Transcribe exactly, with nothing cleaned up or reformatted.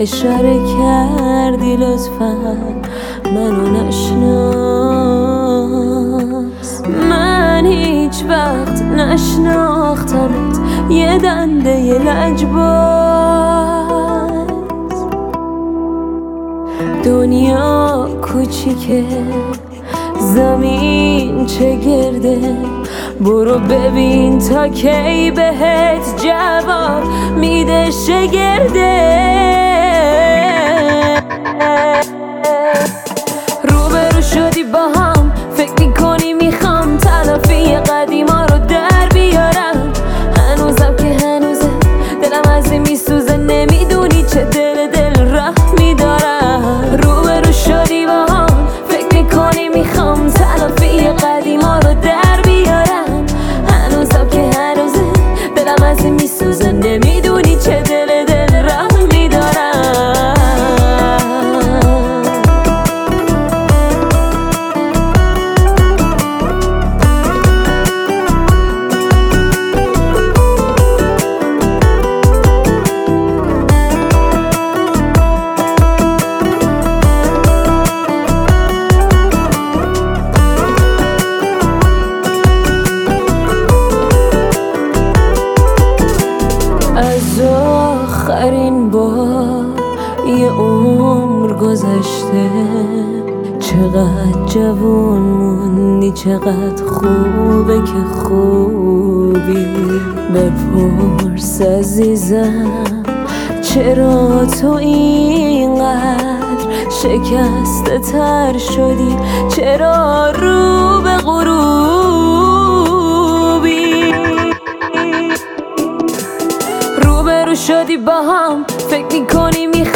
اشاره کردی لطفا منو نشناس. من هیچ وقت نشناختمت، یه دنده یه لجباز. دنیا کوچیکه، زمین چه گرده، برو ببین تا کی بهت جواب میده شگرده. روبرو شدی با هم، فکر میکنی میخوام تلافی قدیما رو در بیارم. هنوزم که هنوزه دلم از این میسوزه، نمیدونی چه دل دل راه میدارم. روبرو شدی با هم، فکر میکنی میخوام تلافی قدیما رو در بیارم. هنوزم که هنوزه دلم از این میسوزه، نمیدونی چه دل دل راه میدارم. از آخرین بار یه عمر گذشته، چقدر جوان موندی، چقدر خوبه که خوبی. بپرس عزیزم چرا تو اینقدر شکسته تر شدی، چرا رو به غروبی. روبرو شدی با هم، فکر میکنی میخوای